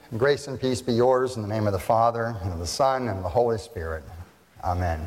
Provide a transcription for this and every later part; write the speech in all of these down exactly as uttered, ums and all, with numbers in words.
Grace and peace be yours in the name of the Father, and of the Son, and of the Holy Spirit. Amen.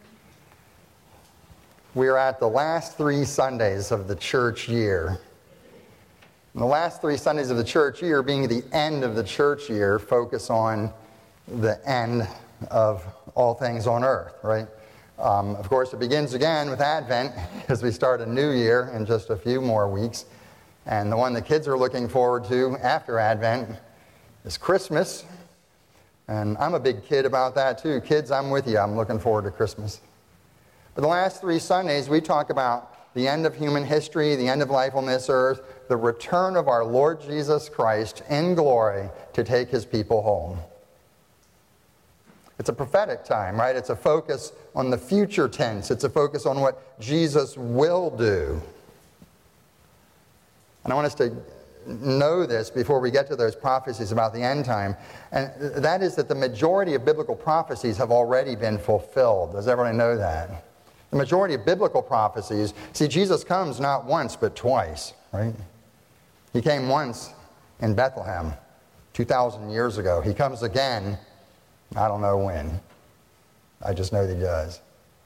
We are at the last three Sundays of the church year. And the last three Sundays of the church year, being the end of the church year, focus on the end of all things on earth, right? Um, of course, it begins again with Advent as we start a new year in just a few more weeks. And the one the kids are looking forward to after Advent is Christmas. And I'm a big kid about that too. Kids, I'm with you. I'm looking forward to Christmas. But the last three Sundays, we talk about the end of human history, the end of life on this earth, the return of our Lord Jesus Christ in glory to take his people home. It's a prophetic time, right? It's a focus on the future tense. It's a focus on what Jesus will do. And I want us to know this before we get to those prophecies about the end time. And that is that the majority of biblical prophecies have already been fulfilled. Does everybody know that? The majority of biblical prophecies, see, Jesus comes not once but twice, right? He came once in Bethlehem two thousand years ago. He comes again, I don't know when. I just know that he does.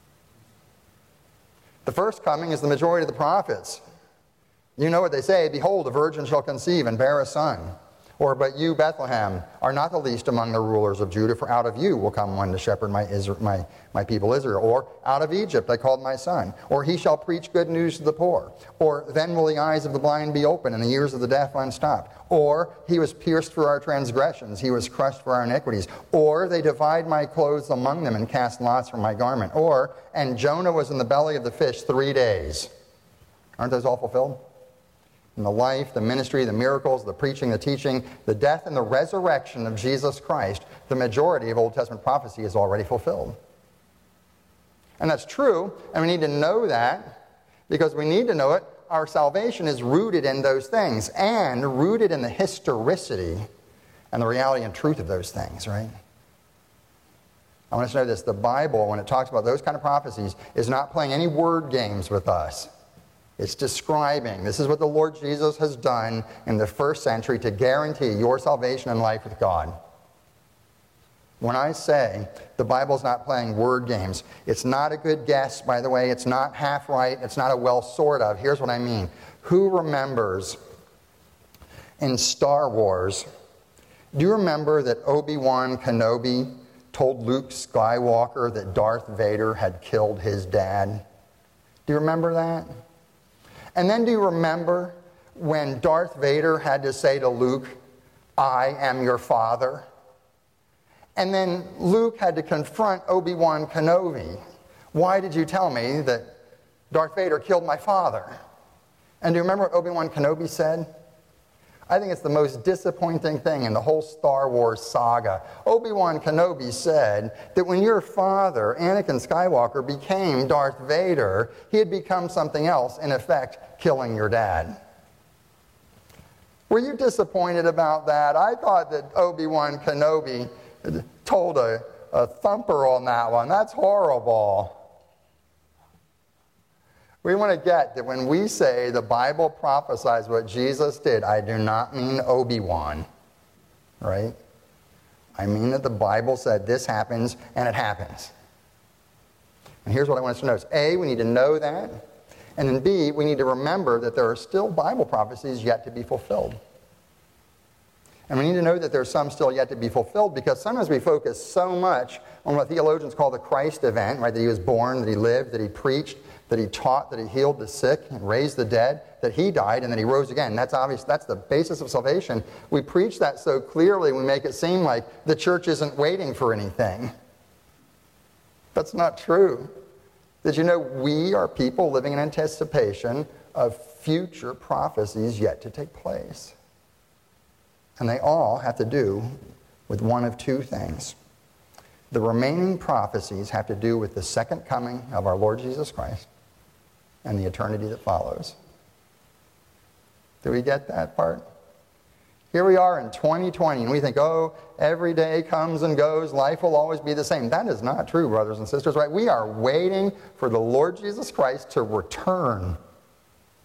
The first coming is the majority of the prophets. You know what they say, behold, a virgin shall conceive and bear a son. Or, but you, Bethlehem, are not the least among the rulers of Judah, for out of you will come one to shepherd my, Israel, my, my people Israel. Or, out of Egypt I called my son. Or, he shall preach good news to the poor. Or, then will the eyes of the blind be opened, and the ears of the deaf unstopped. Or, he was pierced for our transgressions, he was crushed for our iniquities. Or, they divide my clothes among them, and cast lots for my garment. Or, and Jonah was in the belly of the fish three days. Aren't those all fulfilled? And the life, the ministry, the miracles, the preaching, the teaching, the death and the resurrection of Jesus Christ, the majority of Old Testament prophecy is already fulfilled. And that's true, and we need to know that, because we need to know it. Our salvation is rooted in those things, and rooted in the historicity and the reality and truth of those things, right? I want us to know this. The Bible, when it talks about those kind of prophecies, is not playing any word games with us. It's describing, this is what the Lord Jesus has done in the first century to guarantee your salvation and life with God. When I say the Bible's not playing word games, it's not a good guess, by the way. It's not half right. It's not a well sort of. Here's what I mean. Who remembers in Star Wars, do you remember that Obi-Wan Kenobi told Luke Skywalker that Darth Vader had killed his dad? Do you remember that? And then do you remember when Darth Vader had to say to Luke, I am your father? And then Luke had to confront Obi-Wan Kenobi. Why did you tell me that Darth Vader killed my father? And do you remember what Obi-Wan Kenobi said? I think it's the most disappointing thing in the whole Star Wars saga. Obi-Wan Kenobi said that when your father, Anakin Skywalker, became Darth Vader, he had become something else, in effect, killing your dad. Were you disappointed about that? I thought that Obi-Wan Kenobi told a, a thumper on that one. That's horrible. We want to get that when we say the Bible prophesies what Jesus did, I do not mean Obi-Wan, right? I mean that the Bible said this happens, and it happens. And here's what I want us to notice. A, we need to know that. And then B, we need to remember that there are still Bible prophecies yet to be fulfilled. And we need to know that there are some still yet to be fulfilled, because sometimes we focus so much on what theologians call the Christ event, right? That he was born, that he lived, that he preached, that he taught, that he healed the sick and raised the dead, that he died and that he rose again. That's obvious. That's the basis of salvation. We preach that so clearly, we make it seem like the church isn't waiting for anything. That's not true. Did you know we are people living in anticipation of future prophecies yet to take place? And they all have to do with one of two things. The remaining prophecies have to do with the second coming of our Lord Jesus Christ and the eternity that follows. Do we get that part? Here we are in twenty twenty, and we think, oh, every day comes and goes, life will always be the same. That is not true, brothers and sisters, right? We are waiting for the Lord Jesus Christ to return.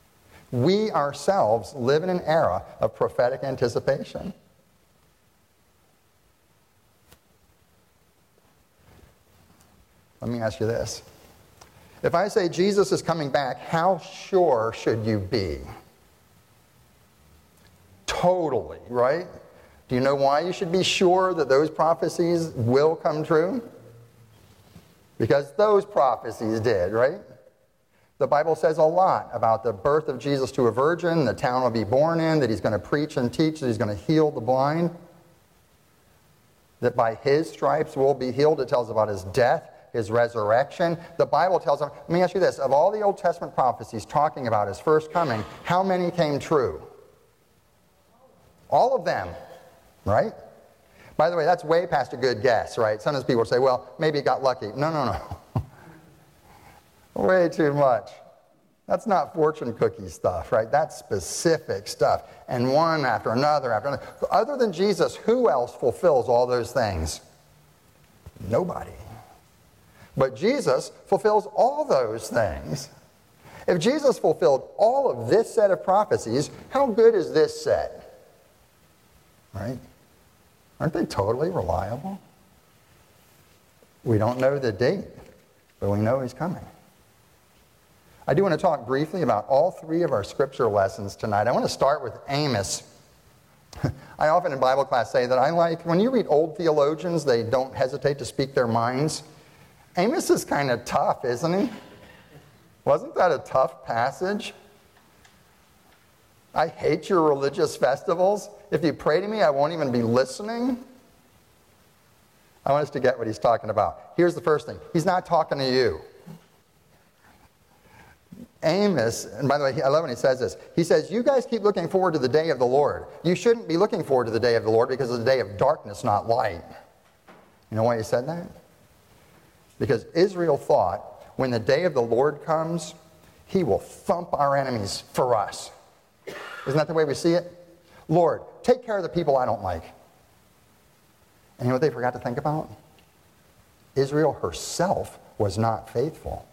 We ourselves live in an era of prophetic anticipation. Let me ask you this. If I say Jesus is coming back, how sure should you be? Totally, right? Do you know why you should be sure that those prophecies will come true? Because those prophecies did, right? The Bible says a lot about the birth of Jesus to a virgin, the town will be born in, that he's going to preach and teach, that he's going to heal the blind, that by his stripes we'll be healed. It tells about his death, his resurrection. The Bible tells them, let me ask you this, of all the Old Testament prophecies talking about his first coming, how many came true? All of them, right? By the way, that's way past a good guess, right? Sometimes people say, well, maybe it got lucky. No, no, no. Way too much. That's not fortune cookie stuff, right? That's specific stuff. And one after another after another. Other than Jesus, who else fulfills all those things? Nobody. But Jesus fulfills all those things. If Jesus fulfilled all of this set of prophecies, how good is this set? Right? Aren't they totally reliable? We don't know the date, but we know he's coming. I do want to talk briefly about all three of our scripture lessons tonight. I want to start with Amos. I often in Bible class say that I like, when you read old theologians, they don't hesitate to speak their minds. Amos is kind of tough, isn't he? Wasn't that a tough passage? I hate your religious festivals. If you pray to me, I won't even be listening. I want us to get what he's talking about. Here's the first thing. He's not talking to you. Amos, and by the way, I love when he says this. He says, you guys keep looking forward to the day of the Lord. You shouldn't be looking forward to the day of the Lord because it's a day of darkness, not light. You know why he said that? Because Israel thought when the day of the Lord comes, he will thump our enemies for us. Isn't that the way we see it? Lord, take care of the people I don't like. And you know what they forgot to think about? Israel herself was not faithful.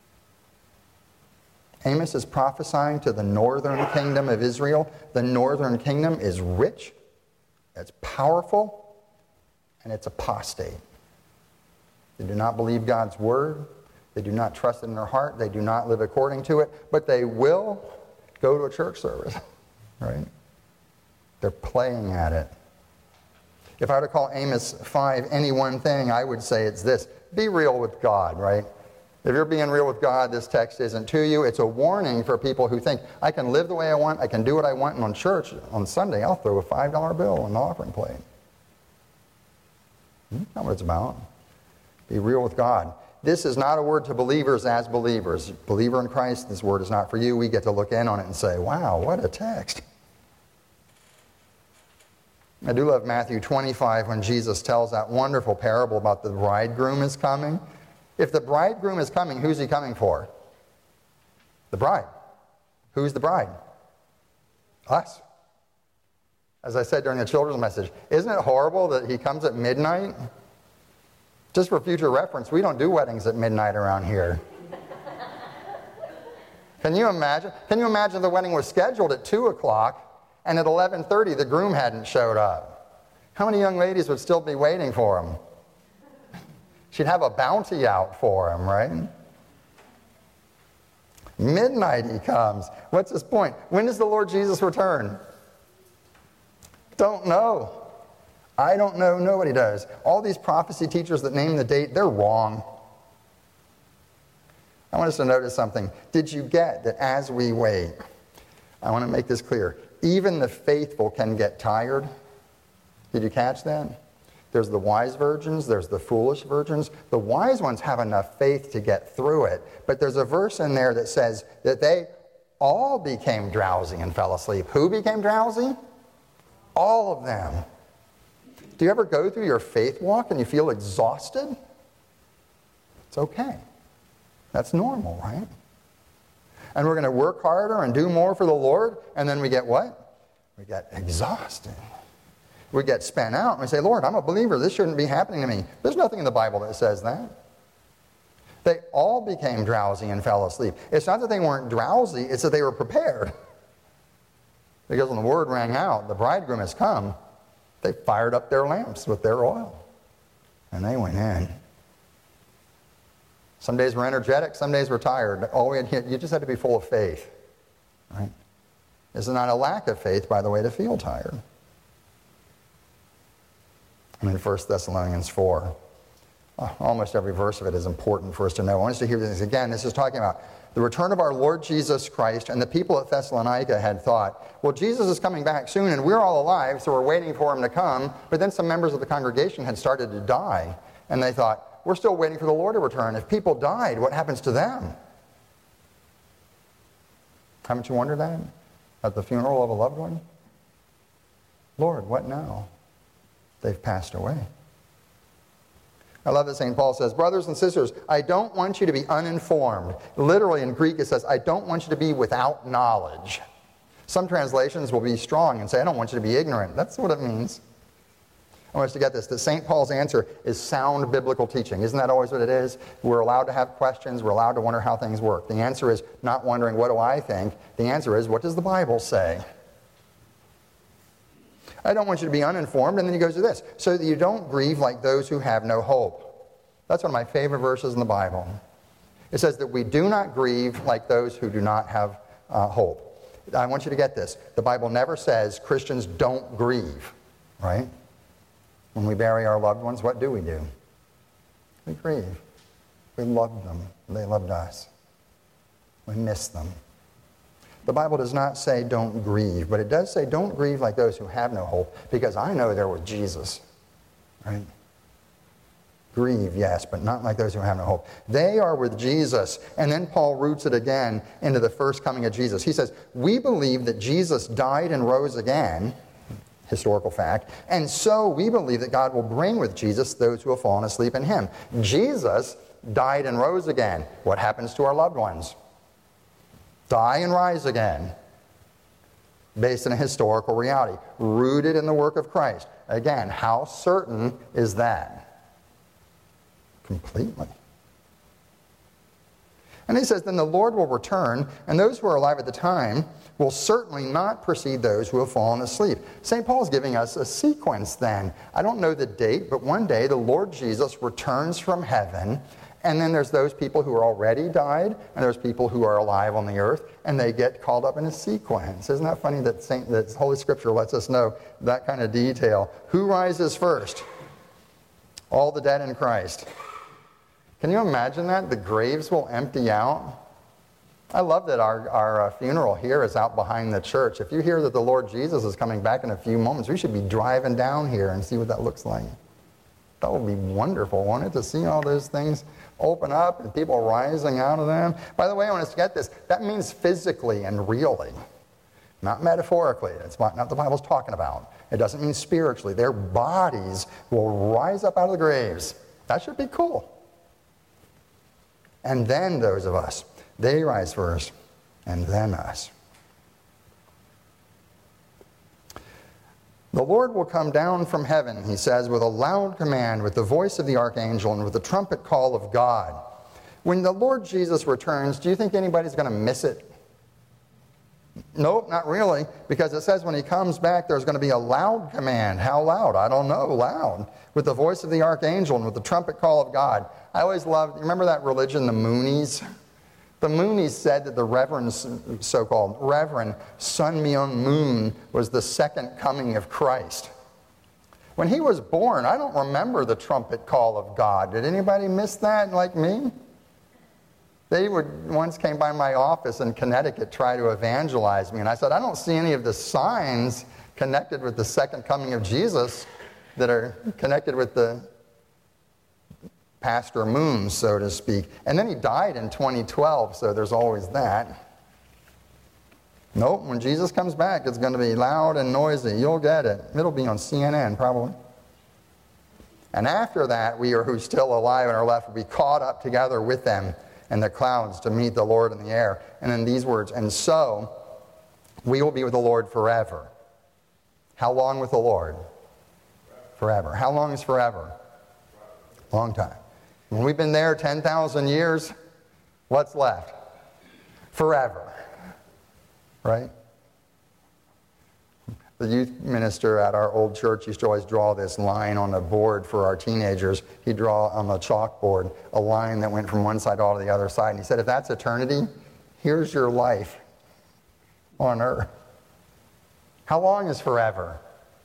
Amos is prophesying to the northern kingdom of Israel. The northern kingdom is rich, it's powerful, and it's apostate. They do not believe God's word. They do not trust it in their heart. They do not live according to it. But they will go to a church service, right? They're playing at it. If I were to call Amos five any one thing, I would say it's this. Be real with God, right? If you're being real with God, this text isn't to you. It's a warning for people who think, I can live the way I want, I can do what I want, and on church, on Sunday, I'll throw a five dollar bill in the offering plate. That's not what it's about. Be real with God. This is not a word to believers as believers. Believer in Christ, this word is not for you. We get to look in on it and say, wow, what a text. I do love Matthew twenty-five when Jesus tells that wonderful parable about the bridegroom is coming. If the bridegroom is coming, who's he coming for? The bride. Who's the bride? Us. As I said during the children's message, isn't it horrible that he comes at midnight? Just for future reference, we don't do weddings at midnight around here. Can you imagine? Can you imagine the wedding was scheduled at two o'clock and at eleven thirty the groom hadn't showed up? How many young ladies would still be waiting for him? She'd have a bounty out for him, right? Midnight he comes. What's his point? When does the Lord Jesus return? Don't know. I don't know. Nobody does. All these prophecy teachers that name the date, they're wrong. I want us to notice something. Did you get that as we wait, I want to make this clear, even the faithful can get tired? Did you catch that? There's the wise virgins, there's the foolish virgins. The wise ones have enough faith to get through it. But there's a verse in there that says that they all became drowsy and fell asleep. Who became drowsy? All of them. Do you ever go through your faith walk and you feel exhausted? It's okay. That's normal, right? And we're going to work harder and do more for the Lord, and then we get what? We get exhausted. We get spent out and we say, Lord, I'm a believer. This shouldn't be happening to me. There's nothing in the Bible that says that. They all became drowsy and fell asleep. It's not that they weren't drowsy, it's that they were prepared. Because when the word rang out, the bridegroom has come, they fired up their lamps with their oil. And they went in. Some days we're energetic, some days we're tired. All we had, you just had to be full of faith. Right? This is not a lack of faith, by the way, to feel tired. And in First Thessalonians four, uh, almost every verse of it is important for us to know. I want us to hear this again. This is talking about the return of our Lord Jesus Christ, and the people at Thessalonica had thought, well, Jesus is coming back soon, and we're all alive, so we're waiting for him to come. But then some members of the congregation had started to die, and they thought, we're still waiting for the Lord to return. If people died, what happens to them? Haven't you wondered that at the funeral of a loved one? Lord, what now? They've passed away. I love that Saint Paul says, brothers and sisters, I don't want you to be uninformed. Literally in Greek it says, I don't want you to be without knowledge. Some translations will be strong and say, I don't want you to be ignorant. That's what it means. I want us to get this, that Saint Paul's answer is sound biblical teaching. Isn't that always what it is? We're allowed to have questions. We're allowed to wonder how things work. The answer is not wondering, what do I think? The answer is, what does the Bible say? I don't want you to be uninformed. And then he goes to this, so that you don't grieve like those who have no hope. That's one of my favorite verses in the Bible. It says that we do not grieve like those who do not have uh, hope. I want you to get this. The Bible never says Christians don't grieve, right? When we bury our loved ones, what do we do? We grieve. We loved them. They loved us. We miss them. The Bible does not say don't grieve, but it does say don't grieve like those who have no hope, because I know they're with Jesus, right? Grieve, yes, but not like those who have no hope. They are with Jesus. And then Paul roots it again into the first coming of Jesus. He says, we believe that Jesus died and rose again, historical fact, and so we believe that God will bring with Jesus those who have fallen asleep in him. Jesus died and rose again. What happens to our loved ones? Die and rise again, based on a historical reality, rooted in the work of Christ. Again, how certain is that? Completely. And he says, then the Lord will return, and those who are alive at the time will certainly not precede those who have fallen asleep. Saint Paul's giving us a sequence then. I don't know the date, but one day the Lord Jesus returns from heaven, and then there's those people who are already died, and there's people who are alive on the earth, and they get called up in a sequence. Isn't that funny that, Saint, that Holy Scripture lets us know that kind of detail? Who rises first? All the dead in Christ. Can you imagine that? The graves will empty out. I love that our, our uh, funeral here is out behind the church. If you hear that the Lord Jesus is coming back in a few moments, we should be driving down here and see what that looks like. That would be wonderful, wouldn't it, to see all those things open up and people rising out of them. By the way, I want us to get this. That means physically and really, not metaphorically. That's not what the Bible's talking about. It doesn't mean spiritually. Their bodies will rise up out of the graves. That should be cool. And then those of us, they rise first, and then us. The Lord will come down from heaven, he says, with a loud command, with the voice of the archangel, and with the trumpet call of God. When the Lord Jesus returns, do you think anybody's going to miss it? Nope, not really, because it says when he comes back, there's going to be a loud command. How loud? I don't know, loud. With the voice of the archangel and with the trumpet call of God. I always loved, remember that religion, the Moonies? The Moonies said that the Reverend, so-called Reverend Sun Myung Moon was the second coming of Christ. When he was born, I don't remember the trumpet call of God. Did anybody miss that like me? They would once came by my office in Connecticut, try to evangelize me, and I said, I don't see any of the signs connected with the second coming of Jesus that are connected with the Pastor Moon, so to speak. And then he died in twenty twelve, so there's always that. Nope, when Jesus comes back, it's going to be loud and noisy. You'll get it. It'll be on C N N, probably. And after that, we are who's still alive and are left will be caught up together with them in the clouds to meet the Lord in the air. And then these words, and so we will be with the Lord forever. How long with the Lord? Forever. How long is forever? Long time. When we've been there ten thousand years, what's left? Forever. Right? The youth minister at our old church used to always draw this line on a board for our teenagers. He'd draw on the chalkboard a line that went from one side all to the other side. And he said, if that's eternity, here's your life on earth. How long is forever?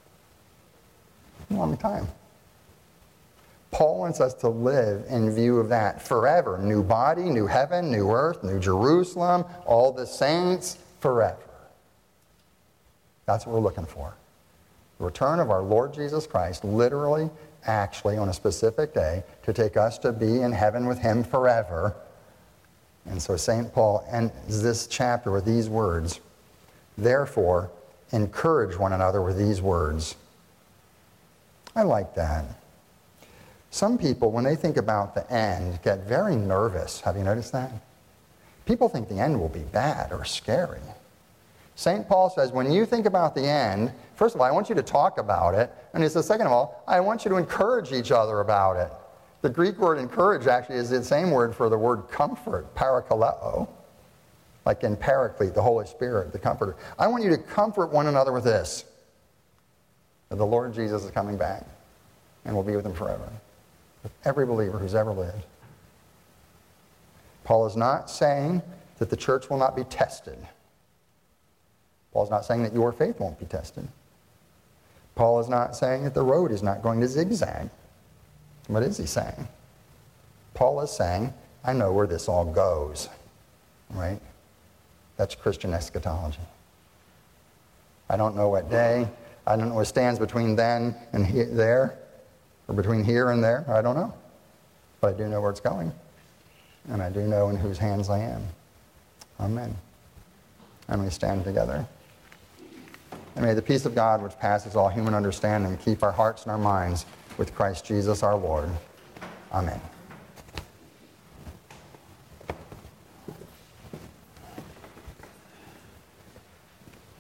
A long time. Paul wants us to live in view of that forever. New body, new heaven, new earth, new Jerusalem, all the saints, forever. That's what we're looking for. The return of our Lord Jesus Christ, literally, actually, on a specific day, to take us to be in heaven with him forever. And so Saint Paul ends this chapter with these words. Therefore, encourage one another with these words. I like that. Some people, when they think about the end, get very nervous. Have you noticed that? People think the end will be bad or scary. Saint Paul says, when you think about the end, first of all, I want you to talk about it. And he says, second of all, I want you to encourage each other about it. The Greek word encourage actually is the same word for the word comfort, parakaleo. Like in Paraclete, the Holy Spirit, the Comforter. I want you to comfort one another with this. That the Lord Jesus is coming back. And we'll be with him forever. With every believer who's ever lived. Paul is not saying that the church will not be tested. Paul's not saying that your faith won't be tested. Paul is not saying that the road is not going to zigzag. What is he saying? Paul is saying, I know where this all goes. Right? That's Christian eschatology. I don't know what day. I don't know what stands between then and he there. Or between here and there. I don't know. But I do know where it's going. And I do know in whose hands I am. Amen. And we stand together. And may the peace of God, which passes all human understanding, keep our hearts and our minds with Christ Jesus our Lord. Amen.